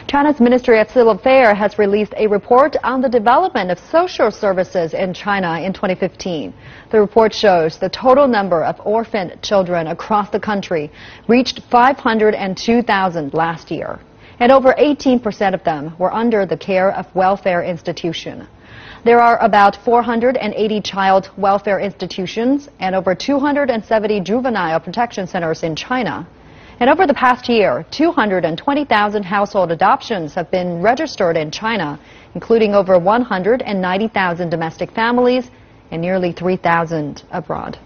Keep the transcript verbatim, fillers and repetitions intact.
China's Ministry of Civil Affairs has released a report on the development of social services in China in twenty fifteen. The report shows the total number of orphaned children across the country reached five hundred two thousand last year, and over eighteen percent of them were under the care of welfare institutions. There are about four hundred eighty child welfare institutions and over two hundred seventy juvenile protection centers in China. And over the past year, two hundred twenty thousand household adoptions have been registered in China, including over one hundred ninety thousand domestic families and nearly three thousand abroad.